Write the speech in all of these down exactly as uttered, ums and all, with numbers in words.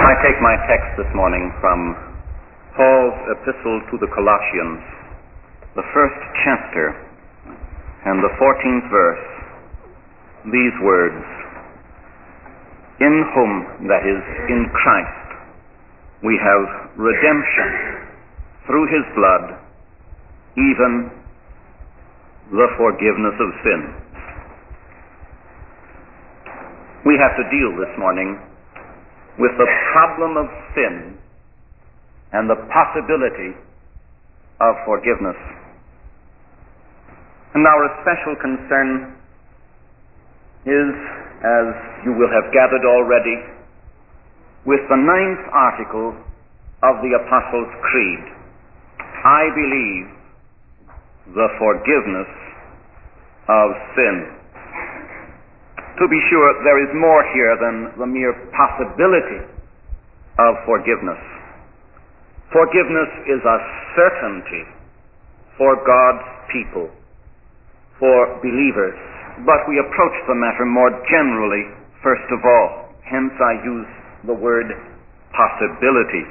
I take my text this morning from Paul's epistle to the Colossians, the first chapter and the fourteenth verse. These words, "In whom," that is, in Christ, "we have redemption through his blood, even the forgiveness of sins." We have to deal this morning with the problem of sin and the possibility of forgiveness. And our special concern is, as you will have gathered already, with the ninth article of the Apostles' Creed. I believe the forgiveness of sin. To be sure, there is more here than the mere possibility of forgiveness. Forgiveness is a certainty for God's people, for believers. But we approach the matter more generally, first of all. Hence I use the word possibility.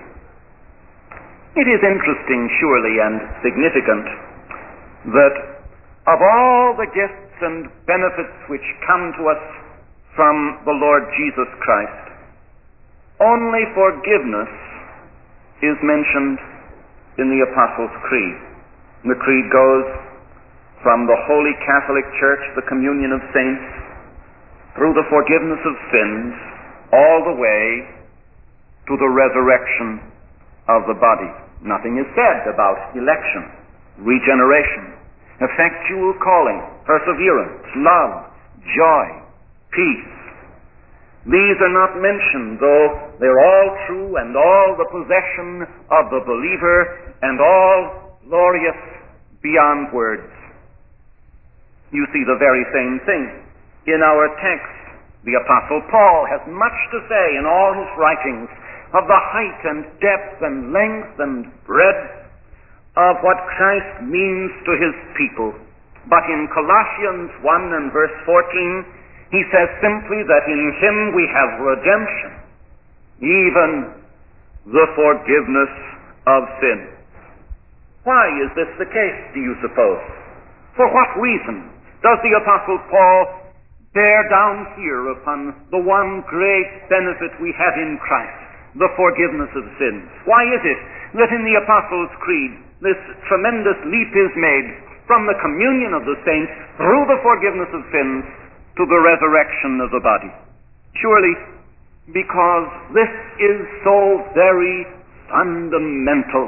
It is interesting, surely, and significant that of all the gifts and benefits which come to us from the Lord Jesus Christ, only forgiveness is mentioned in the Apostles' Creed. The Creed goes from the Holy Catholic Church, the communion of saints, through the forgiveness of sins, all the way to the resurrection of the body. Nothing is said about election, regeneration, effectual calling, perseverance, love, joy, peace. These are not mentioned, though they're all true and all the possession of the believer and all glorious beyond words. You see the very same thing in our text. The Apostle Paul has much to say in all his writings of the height and depth and length and breadth of what Christ means to his people. But in Colossians one and verse fourteen, he says simply that in him we have redemption, even the forgiveness of sin. Why is this the case, do you suppose? For what reason does the Apostle Paul bear down here upon the one great benefit we have in Christ, the forgiveness of sins? Why is it that in the Apostles' Creed this tremendous leap is made from the communion of the saints through the forgiveness of sins to the resurrection of the body? Surely because this is so very fundamental.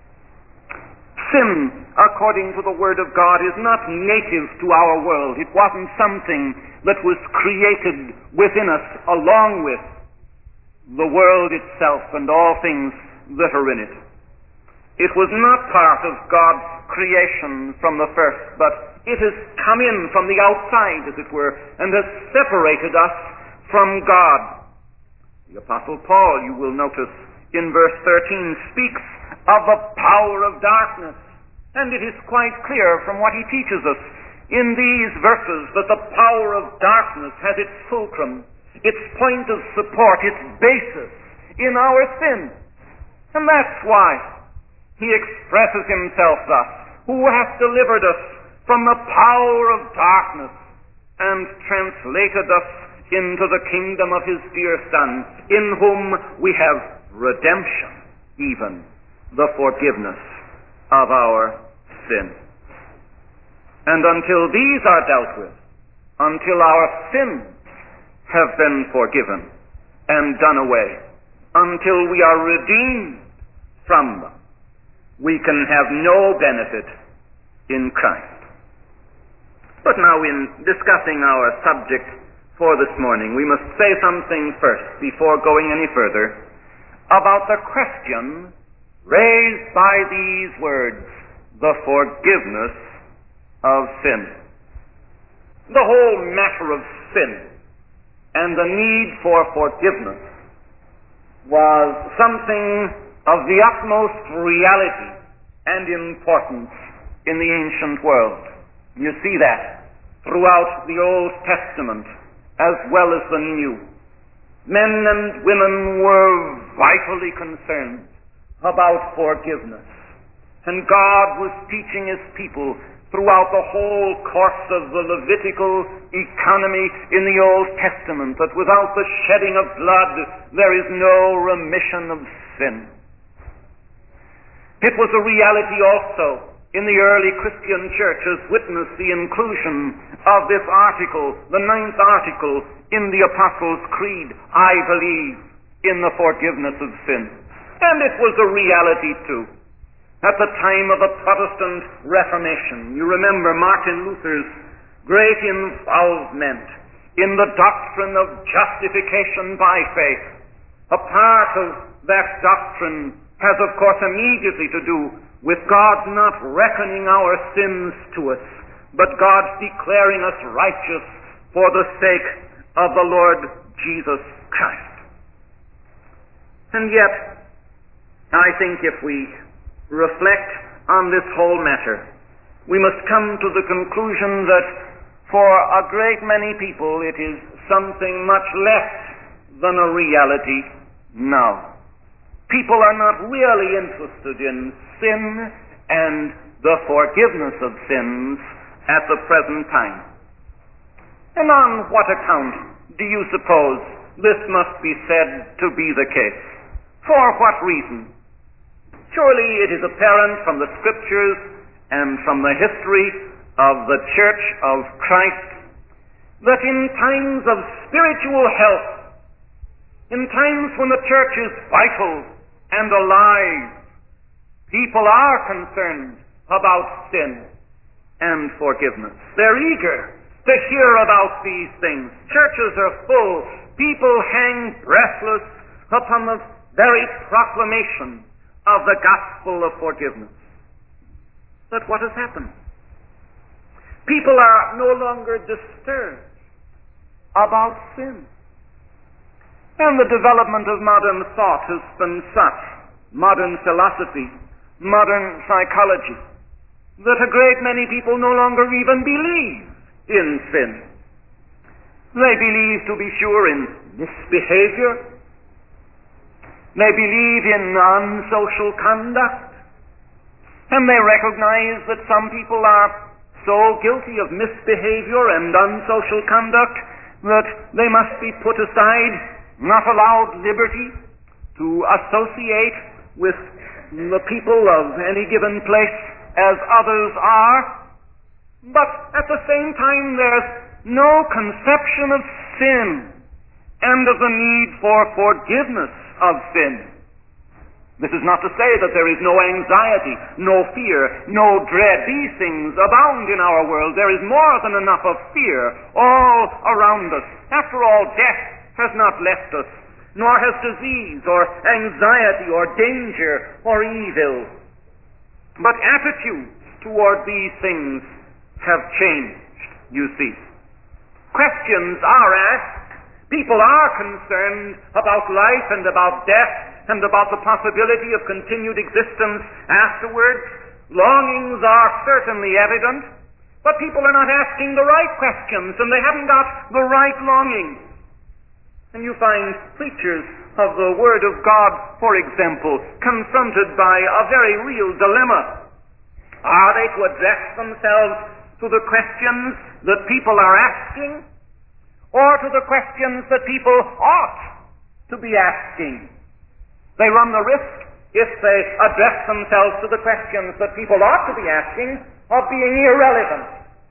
Sin, according to the Word of God, is not native to our world. It wasn't something that was created within us along with the world itself and all things that are in it. It was not part of God's creation from the first, but it has come in from the outside, as it were, and has separated us from God. The Apostle Paul, you will notice in verse thirteen, speaks of the power of darkness, and it is quite clear from what he teaches us in these verses that the power of darkness has its fulcrum, its point of support, its basis in our sin. And that's why he expresses himself thus: who hath delivered us from the power of darkness and translated us into the kingdom of his dear Son, in whom we have redemption, even the forgiveness of our sin. And until these are dealt with, until our sins have been forgiven and done away, until we are redeemed from them, we can have no benefit in Christ. But now, in discussing our subject for this morning, we must say something first, before going any further, about the question raised by these words, the forgiveness of sin. The whole matter of sin and the need for forgiveness was something of the utmost reality and importance in the ancient world. You see that throughout the Old Testament as well as the New. Men and women were vitally concerned about forgiveness. And God was teaching his people throughout the whole course of the Levitical economy in the Old Testament that without the shedding of blood there is no remission of sin. It was a reality also in the early Christian church, as witnessed the inclusion of this article, the ninth article in the Apostles' Creed, I believe in the forgiveness of sin. And it was a reality too at the time of the Protestant Reformation. You remember Martin Luther's great involvement in the doctrine of justification by faith. A part of that doctrine has, of course, immediately to do with God not reckoning our sins to us, but God declaring us righteous for the sake of the Lord Jesus Christ. And yet, I think if we reflect on this whole matter, we must come to the conclusion that for a great many people it is something much less than a reality now. People are not really interested in sin and the forgiveness of sins at the present time. And on what account do you suppose this must be said to be the case? For what reason? Surely it is apparent from the Scriptures and from the history of the Church of Christ that in times of spiritual health, in times when the church is vital and alive, people are concerned about sin and forgiveness. They're eager to hear about these things. Churches are full. People hang breathless upon the very proclamation of the gospel of forgiveness. But what has happened? People are no longer disturbed about sin. And the development of modern thought has been such, modern philosophy, modern psychology, that a great many people no longer even believe in sin. They believe, to be sure, in misbehavior. They believe in unsocial conduct. And they recognize that some people are so guilty of misbehavior and unsocial conduct that they must be put aside, not allowed liberty to associate with the people of any given place as others are. But at the same time, there's no conception of sin and of the need for forgiveness of sin. This is not to say that there is no anxiety, no fear, no dread. These things abound in our world. There is more than enough of fear all around us. After all, death has not left us, nor has disease or anxiety or danger or evil. But attitudes toward these things have changed, you see. Questions are asked. People are concerned about life and about death and about the possibility of continued existence afterwards. Longings are certainly evident, but people are not asking the right questions, and they haven't got the right longings. And you find preachers of the Word of God, for example, confronted by a very real dilemma. Are they to address themselves to the questions that people are asking, or to the questions that people ought to be asking? They run the risk, if they address themselves to the questions that people ought to be asking, of being irrelevant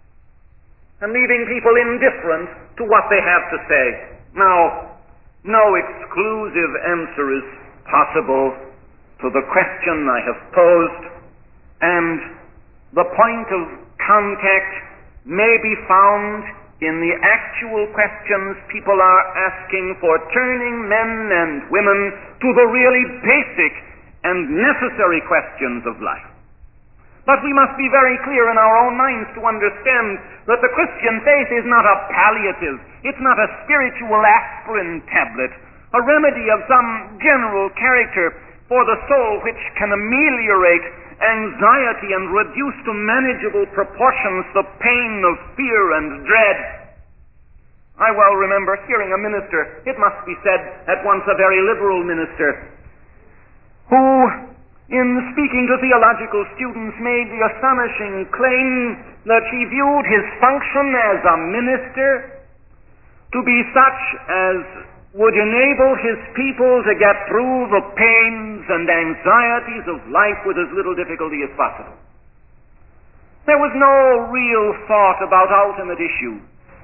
and leaving people indifferent to what they have to say. Now, no exclusive answer is possible to the question I have posed, and the point of contact may be found in the actual questions people are asking for turning men and women to the really basic and necessary questions of life. But we must be very clear in our own minds to understand that the Christian faith is not a palliative. It's not a spiritual aspirin tablet, a remedy of some general character for the soul which can ameliorate anxiety and reduce to manageable proportions the pain of fear and dread. I well remember hearing a minister, it must be said at once a very liberal minister, who, in speaking to theological students, made the astonishing claim that he viewed his function as a minister to be such as would enable his people to get through the pains and anxieties of life with as little difficulty as possible. There was no real thought about ultimate issues.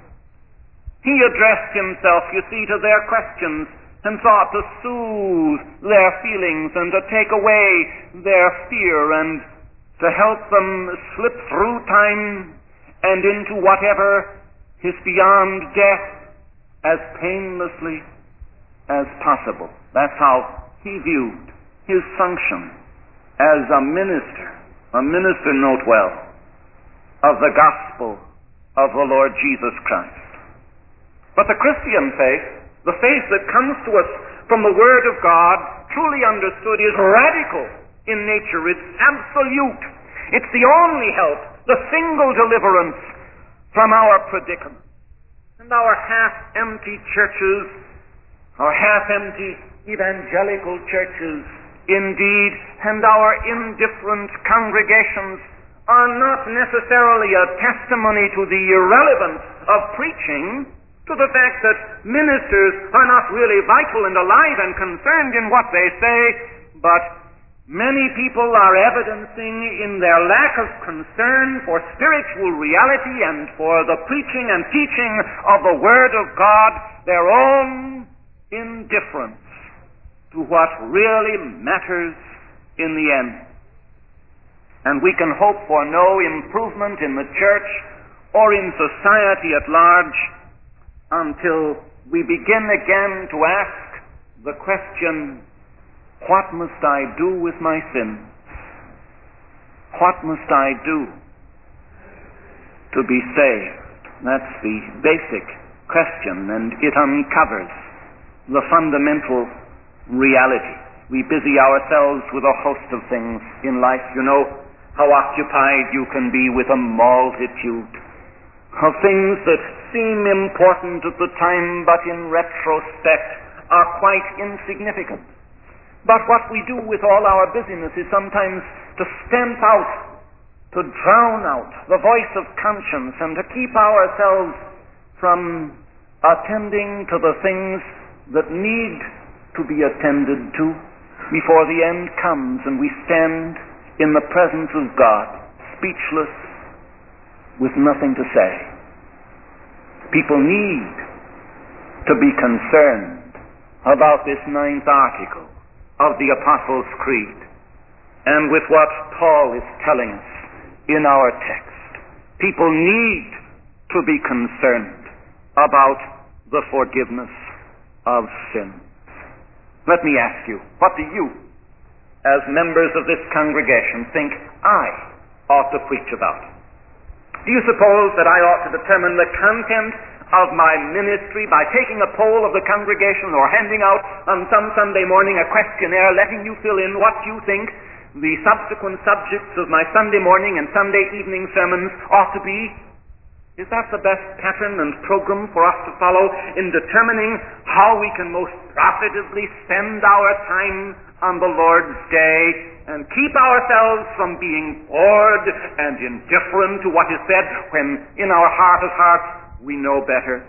He addressed himself, you see, to their questions and sought to soothe their feelings and to take away their fear and to help them slip through time and into whatever is beyond death as painlessly as possible. That's how he viewed his function as a minister, a minister, note well, of the gospel of the Lord Jesus Christ. But the Christian faith, the faith that comes to us from the Word of God, truly understood, is radical in nature. It's absolute. It's the only help, the single deliverance from our predicament. And our half-empty churches, our half-empty evangelical churches, indeed, and our indifferent congregations are not necessarily a testimony to the irrelevance of preaching, to the fact that ministers are not really vital and alive and concerned in what they say, but many people are evidencing in their lack of concern for spiritual reality and for the preaching and teaching of the Word of God their own indifference to what really matters in the end. And we can hope for no improvement in the church or in society at large until we begin again to ask the question, what must I do with my sins? What must I do to be saved? That's the basic question, and it uncovers the fundamental reality. We busy ourselves with a host of things in life. You know how occupied you can be with a multitude of things that seem important at the time, but in retrospect are quite insignificant. But what we do with all our busyness is sometimes to stamp out, to drown out the voice of conscience and to keep ourselves from attending to the things that need to be attended to before the end comes and we stand in the presence of God, speechless, with nothing to say. People need to be concerned about this ninth article of the Apostles' Creed and with what Paul is telling us in our text. People need to be concerned about the forgiveness of sins. Let me ask you, what do you, as members of this congregation, think I ought to preach about? Do you suppose that I ought to determine the content of my ministry by taking a poll of the congregation or handing out on some Sunday morning a questionnaire letting you fill in what you think the subsequent subjects of my Sunday morning and Sunday evening sermons ought to be? Is that the best pattern and program for us to follow in determining how we can most profitably spend our time on the Lord's day and keep ourselves from being bored and indifferent to what is said when in our heart of hearts we know better?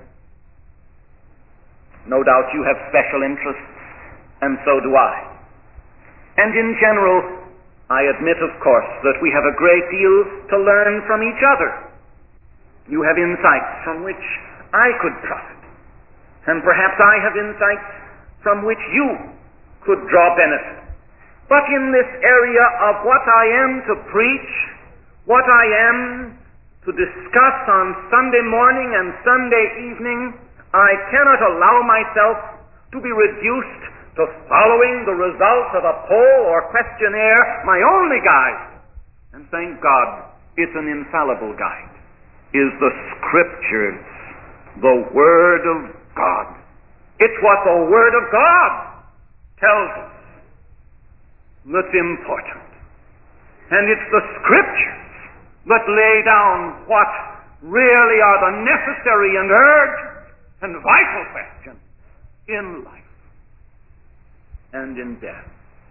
No doubt you have special interests, and so do I. And in general, I admit, of course, that we have a great deal to learn from each other. You have insights from which I could profit, and perhaps I have insights from which you could draw benefit. But in this area of what I am to preach, what I am to discuss on Sunday morning and Sunday evening, I cannot allow myself to be reduced to following the results of a poll or questionnaire, my only guide. And thank God, it's an infallible guide, is the Scriptures, the Word of God. It's what the Word of God tells us that's important. And it's the Scriptures that lay down what really are the necessary and urgent and vital question in life and in death.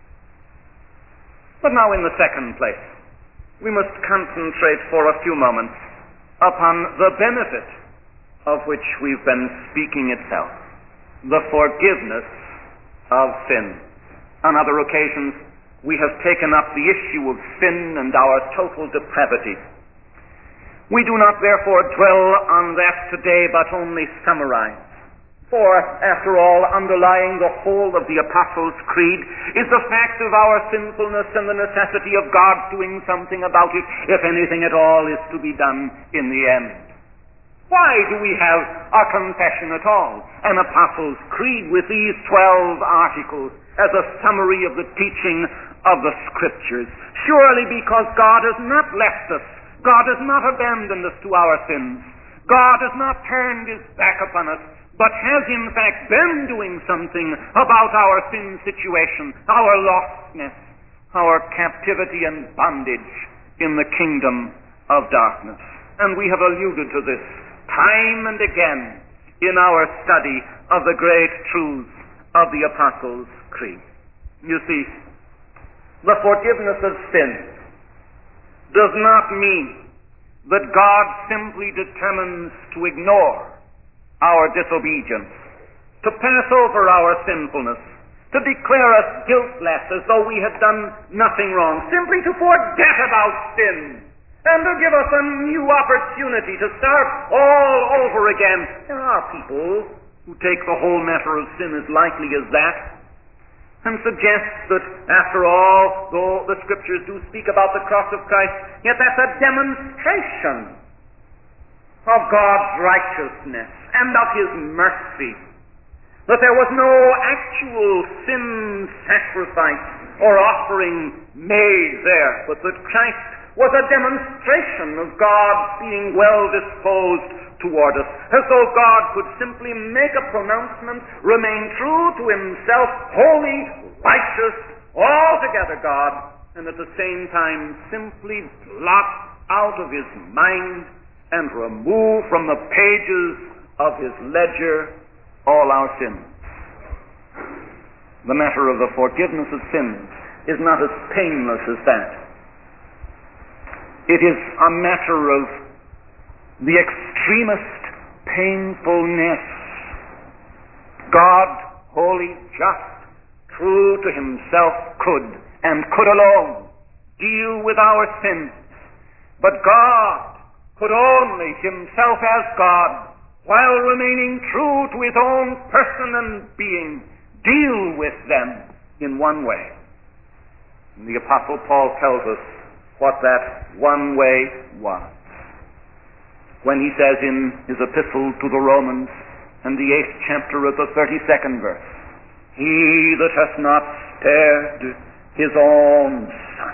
But now, in the second place, we must concentrate for a few moments upon the benefit of which we've been speaking itself, the forgiveness of sin. On other occasions, we have taken up the issue of sin and our total depravity. We do not therefore dwell on that today, but only summarize. For, after all, underlying the whole of the Apostles' Creed is the fact of our sinfulness and the necessity of God doing something about it, if anything at all is to be done in the end. Why do we have a confession at all, an Apostles' Creed with these twelve articles as a summary of the teaching of the Scriptures? Surely because God has not left us. God has not abandoned us to our sins. God has not turned his back upon us, but has in fact been doing something about our sin situation, our lostness, our captivity and bondage in the kingdom of darkness. And we have alluded to this time and again in our study of the great truths of the Apostles' Creed. You see, the forgiveness of sin does not mean that God simply determines to ignore our disobedience, to pass over our sinfulness, to declare us guiltless as though we had done nothing wrong, simply to forget about sin, and to give us a new opportunity to start all over again. There are people who take the whole matter of sin as lightly as that, and suggest that, after all, though the Scriptures do speak about the cross of Christ, yet that's a demonstration of God's righteousness and of his mercy, that there was no actual sin sacrifice or offering made there, but that Christ was a demonstration of God being well disposed toward us, as though God could simply make a pronouncement, remain true to himself, holy, righteous, altogether God, and at the same time simply blot out of his mind and remove from the pages of his ledger all our sins. The matter of the forgiveness of sins is not as painless as that. It is a matter of the extremest painfulness. God, holy, just, true to himself, could, and could alone, deal with our sins. But God could only, himself as God, while remaining true to his own person and being, deal with them in one way. And the Apostle Paul tells us what that one way was, when he says in his epistle to the Romans, in the eighth chapter of the thirty-second verse, he that hath not spared his own Son,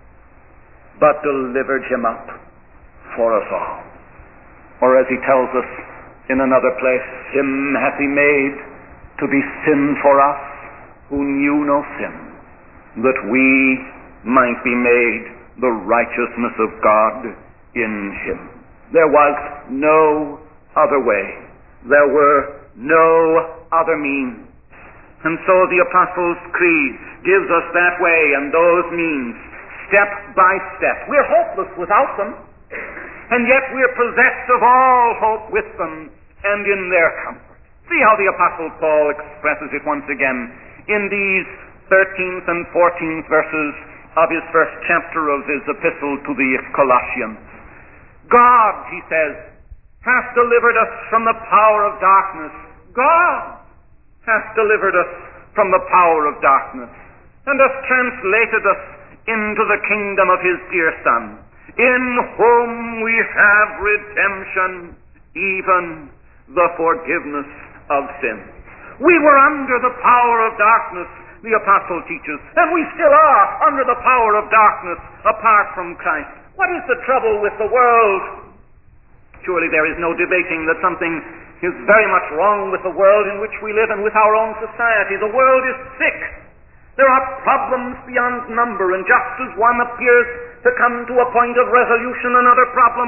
but delivered him up for us all. Or as he tells us in another place, him hath he made to be sin for us, who knew no sin, that we might be made the righteousness of God in him. There was no other way. There were no other means. And so the Apostles' Creed gives us that way and those means, step by step. We're hopeless without them, and yet we're possessed of all hope with them and in their comfort. See how the Apostle Paul expresses it once again in these thirteenth and fourteenth verses of his first chapter of his epistle to the Colossians. God, he says, hath delivered us from the power of darkness. God hath delivered us from the power of darkness, and hath translated us into the kingdom of his dear Son, in whom we have redemption, even the forgiveness of sins. We were under the power of darkness, the apostle teaches, and we still are under the power of darkness apart from Christ. What is the trouble with the world? Surely there is no debating that something is very much wrong with the world in which we live and with our own society. The world is sick. There are problems beyond number, and just as one appears to come to a point of resolution, another problem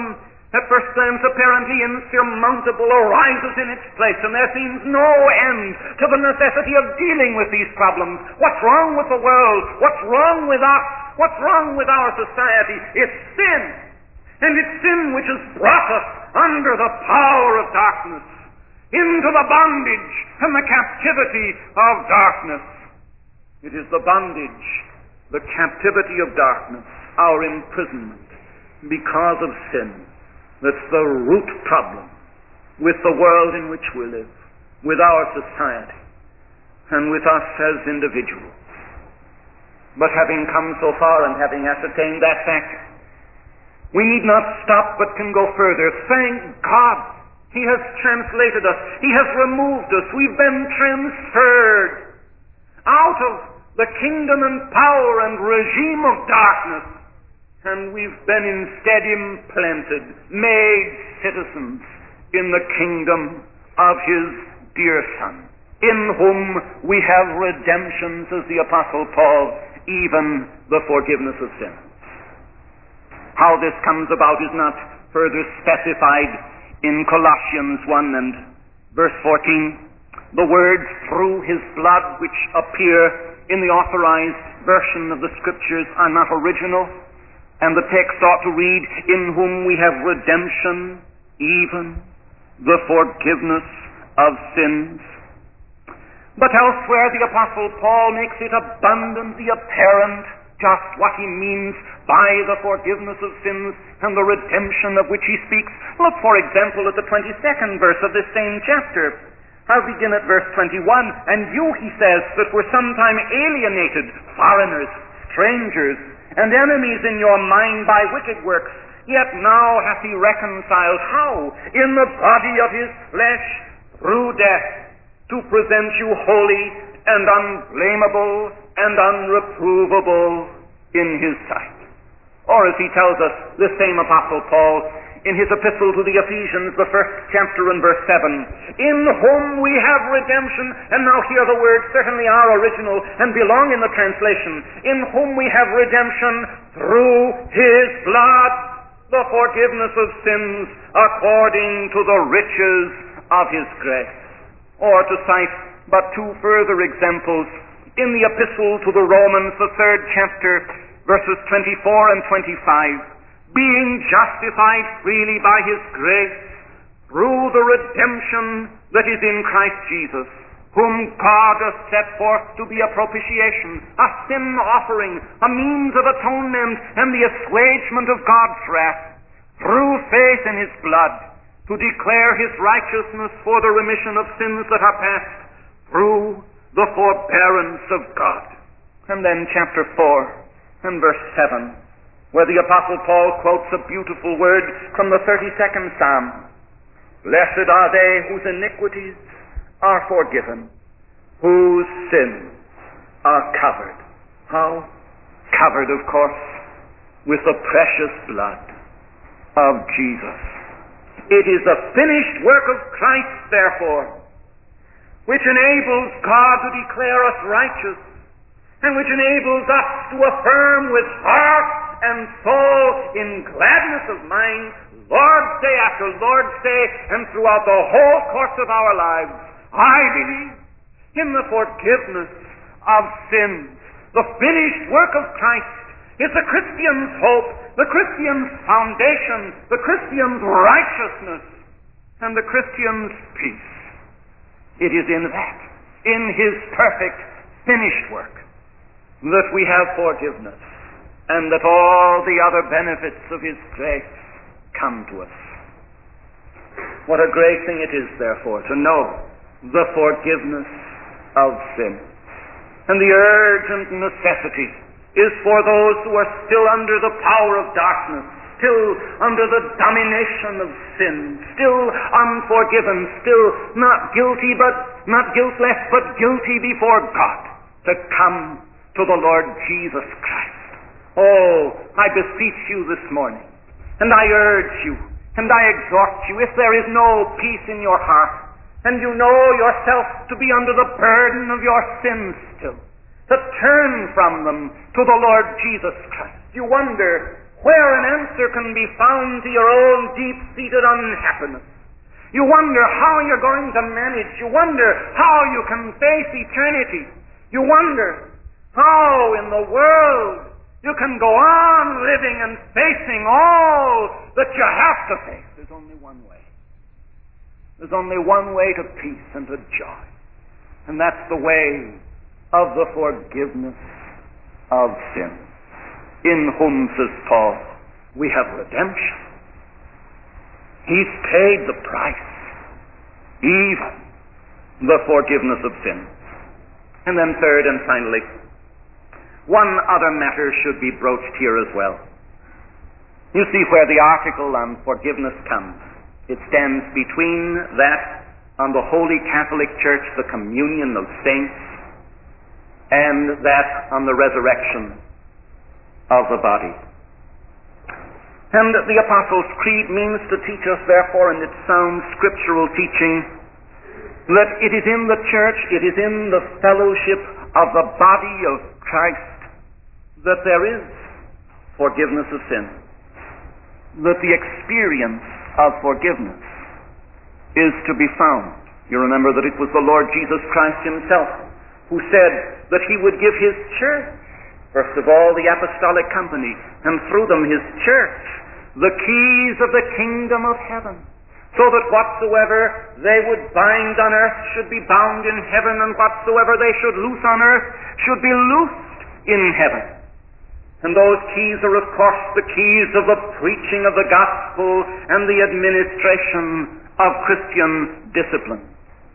at first glance apparently insurmountable, arises in its place, and there seems no end to the necessity of dealing with these problems. What's wrong with the world? What's wrong with us? What's wrong with our society? It's sin. And it's sin which has brought us under the power of darkness, into the bondage and the captivity of darkness. It is the bondage, the captivity of darkness, our imprisonment because of sin, that's the root problem with the world in which we live, with our society, and with us as individuals. But having come so far and having ascertained that fact, we need not stop but can go further. Thank God, He has translated us. He has removed us. We've been transferred out of the kingdom and power and regime of darkness, and we've been instead implanted, made citizens in the kingdom of His dear Son, in whom we have redemption, says the Apostle Paul, even the forgiveness of sins. How this comes about is not further specified in Colossians one and verse fourteen. The words "through His blood" which appear in the authorized version of the Scriptures are not original, and the text ought to read, "in whom we have redemption, even the forgiveness of sins." But elsewhere the Apostle Paul makes it abundantly apparent just what he means by the forgiveness of sins and the redemption of which he speaks. Look, for example, at the twenty-second verse of this same chapter. I'll begin at verse twenty-one. "And you," he says, "that were sometime alienated, foreigners, strangers, and enemies in your mind by wicked works, yet now hath He reconciled." How? "In the body of His flesh, through death, to present you holy and unblameable and unreprovable in His sight." Or as he tells us, the same Apostle Paul, in his epistle to the Ephesians, the first chapter and verse seven, "in whom we have redemption," and now here the words certainly are original and belong in the translation, "in whom we have redemption through His blood, the forgiveness of sins according to the riches of His grace." Or to cite but two further examples, in the epistle to the Romans, the third chapter, verses twenty-four and twenty-five, "being justified freely by His grace, through the redemption that is in Christ Jesus, whom God hath set forth to be a propitiation," a sin offering, a means of atonement and the assuagement of God's wrath, "through faith in His blood, to declare His righteousness for the remission of sins that are past, through the forbearance of God." And then chapter four and verse seven, where the Apostle Paul quotes a beautiful word from the thirty-second Psalm. "Blessed are they whose iniquities are forgiven, whose sins are covered." How? Covered, of course, with the precious blood of Jesus. It is the finished work of Christ, therefore, which enables God to declare us righteous, and which enables us to affirm with heart and soul, in gladness of mind, Lord's Day after Lord's Day, and throughout the whole course of our lives, "I believe in the forgiveness of sins." The finished work of Christ is the Christian's hope, the Christian's foundation, the Christian's righteousness, and the Christian's peace. It is in that, in His perfect, finished work, that we have forgiveness, and that all the other benefits of His grace come to us. What a great thing it is, therefore, to know the forgiveness of sin. And the urgent necessity is for those who are still under the power of darkness, still under the domination of sin, still unforgiven, still not guilty, but not guiltless, but guilty before God, to come to the Lord Jesus Christ. Oh, I beseech you this morning, and I urge you, and I exhort you, if there is no peace in your heart, and you know yourself to be under the burden of your sins still, to turn from them to the Lord Jesus Christ. You wonder, where an answer can be found to your own deep-seated unhappiness. You wonder how you're going to manage. You wonder how you can face eternity. You wonder how in the world you can go on living and facing all that you have to face. There's only one way. There's only one way to peace and to joy. And that's the way of the forgiveness of sins. In whom, says Paul, we have redemption. He's paid the price, even the forgiveness of sins. And then third and finally, one other matter should be broached here as well. You see where the article on forgiveness comes. It stands between that on the Holy Catholic Church, the communion of saints, and that on the resurrection of the body. And the Apostles' Creed means to teach us, therefore, in its sound scriptural teaching, that it is in the church, it is in the fellowship of the body of Christ that there is forgiveness of sin. That the experience of forgiveness is to be found. You remember that it was the Lord Jesus Christ himself who said that he would give his church, first of all the apostolic company, and through them his church, the keys of the kingdom of heaven, so that whatsoever they would bind on earth should be bound in heaven, and whatsoever they should loose on earth should be loosed in heaven. And those keys are, of course, the keys of the preaching of the gospel and the administration of Christian discipline.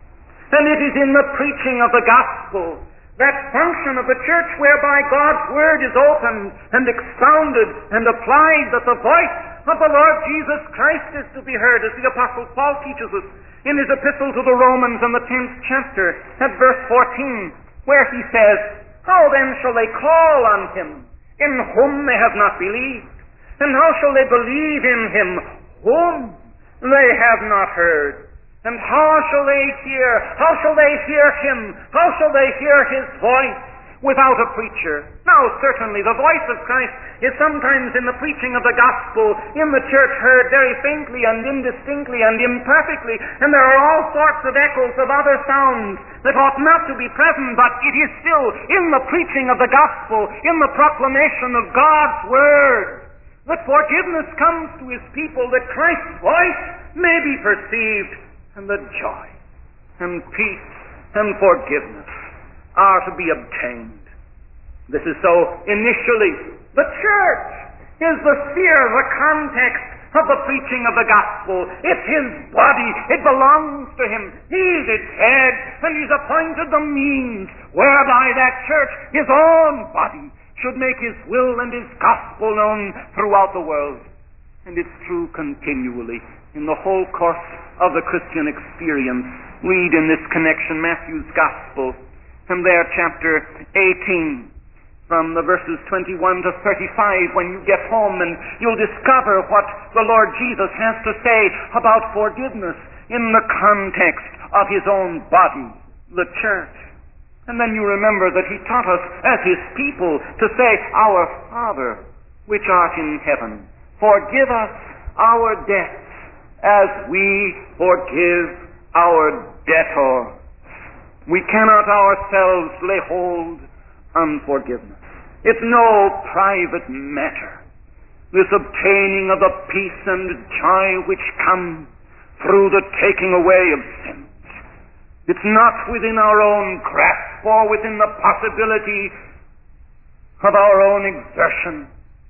And it is in the preaching of the gospel, that function of the church whereby God's word is opened and expounded and applied, that the voice of the Lord Jesus Christ is to be heard, as the Apostle Paul teaches us in his epistle to the Romans in the tenth chapter at verse fourteen, where he says, "How then shall they call on him in whom they have not believed? And how shall they believe in him whom they have not heard? And how shall they hear? How shall they hear him? How shall they hear his voice without a preacher?" Now, certainly, the voice of Christ is sometimes in the preaching of the gospel in the church heard very faintly and indistinctly and imperfectly, and there are all sorts of echoes of other sounds that ought not to be present, but it is still in the preaching of the gospel, in the proclamation of God's word, that forgiveness comes to his people, that Christ's voice may be perceived, and that joy and peace and forgiveness are to be obtained. This is so initially. The church is the sphere, the context of the preaching of the gospel. It's his body. It belongs to him. He's its head, and he's appointed the means whereby that church, his own body, should make his will and his gospel known throughout the world. And it's true continually in the whole course of the Christian experience. Read in this connection Matthew's Gospel, from there chapter eighteen, from the verses twenty-one to thirty-five. When you get home, and you'll discover what the Lord Jesus has to say about forgiveness in the context of his own body, the church. And then you remember that he taught us as his people to say, "Our Father, which art in heaven, forgive us our debts as we forgive our debtors." We cannot ourselves lay hold on forgiveness. It's no private matter, this obtaining of the peace and joy which come through the taking away of sins. It's not within our own grasp or within the possibility of our own exertion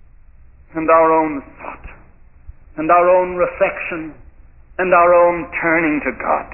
and our own thought and our own reflection and our own turning to God.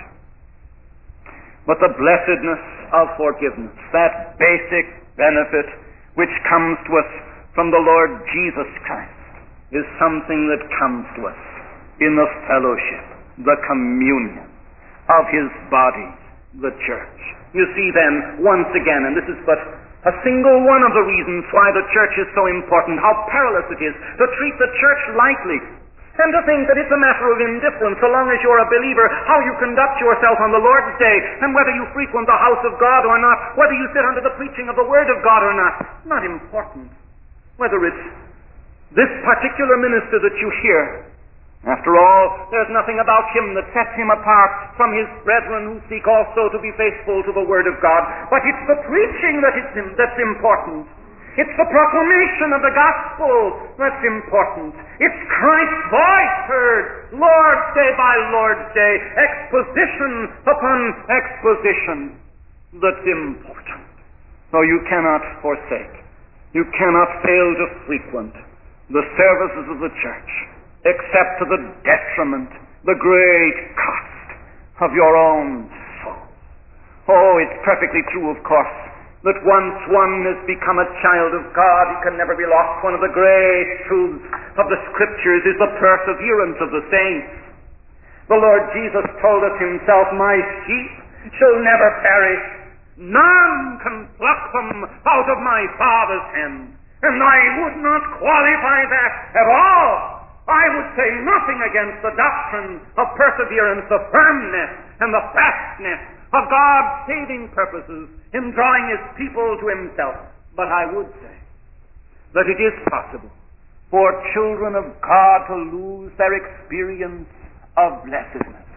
But the blessedness of forgiveness, that basic benefit which comes to us from the Lord Jesus Christ, is something that comes to us in the fellowship, the communion of his body, the church. You see then, once again, and this is but a single one of the reasons why the church is so important, how perilous it is to treat the church lightly, and to think that it's a matter of indifference so long as you're a believer, how you conduct yourself on the Lord's day, and whether you frequent the house of God or not, whether you sit under the preaching of the Word of God or not. Not important. Whether it's This particular minister that you hear, after all, there's nothing about him that sets him apart from his brethren who seek also to be faithful to the Word of God. But it's the preaching that is, that's important. It's the proclamation of the gospel that's important. It's Christ's voice heard, Lord's Day by Lord's Day, exposition upon exposition that's important. So you cannot forsake, you cannot fail to frequent the services of the church, except to the detriment, the great cost of your own soul. Oh, it's perfectly true, of course, that once one has become a child of God, he can never be lost. One of the great truths of the Scriptures is the perseverance of the saints. The Lord Jesus told us himself, my sheep shall never perish. None can pluck them out of my Father's hand. And I would not qualify that at all. I would say nothing against the doctrine of perseverance, the firmness and the fastness of God's saving purposes in drawing his people to himself. But I would say that it is possible for children of God to lose their experience of blessedness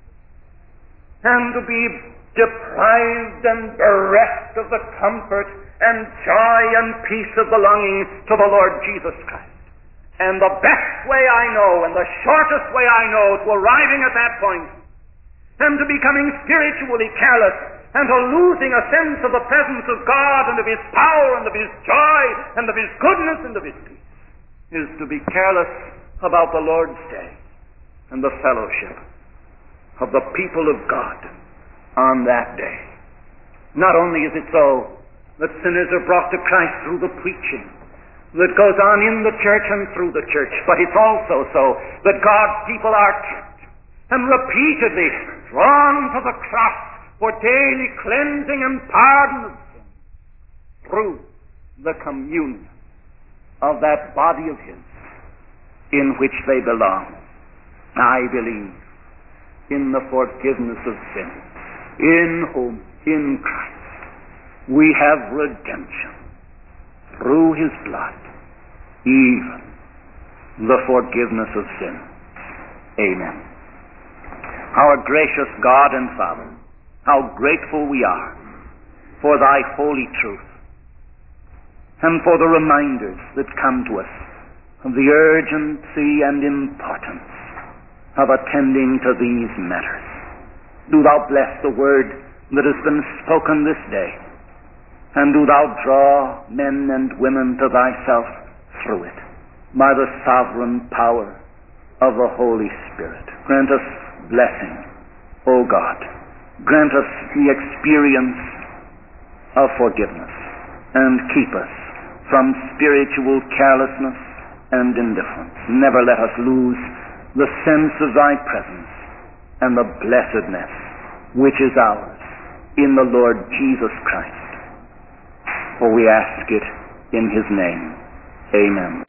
and to be deprived and bereft of the comfort and joy and peace of belonging to the Lord Jesus Christ. And the best way I know, and the shortest way I know to arriving at that point, and to becoming spiritually careless, and to losing a sense of the presence of God, and of his power, and of his joy, and of his goodness, and of his peace, is to be careless about the Lord's Day and the fellowship of the people of God on that day. Not only is it so that sinners are brought to Christ through the preaching that goes on in the church and through the church, but it's also so that God's people are kept and repeatedly drawn to the cross for daily cleansing and pardon of sin through the communion of that body of his in which they belong. I believe in the forgiveness of sins, in whom, in Christ, we have redemption through his blood, even the forgiveness of sin. Amen. Our gracious God and Father, how grateful we are for thy holy truth and for the reminders that come to us of the urgency and importance of attending to these matters. Do thou bless the word that has been spoken this day, and do thou draw men and women to thyself through it by the sovereign power of the Holy Spirit. Grant us blessing, O God. Grant us the experience of forgiveness, and keep us from spiritual carelessness and indifference. Never let us lose the sense of thy presence and the blessedness which is ours in the Lord Jesus Christ. For we ask it in his name. Amen.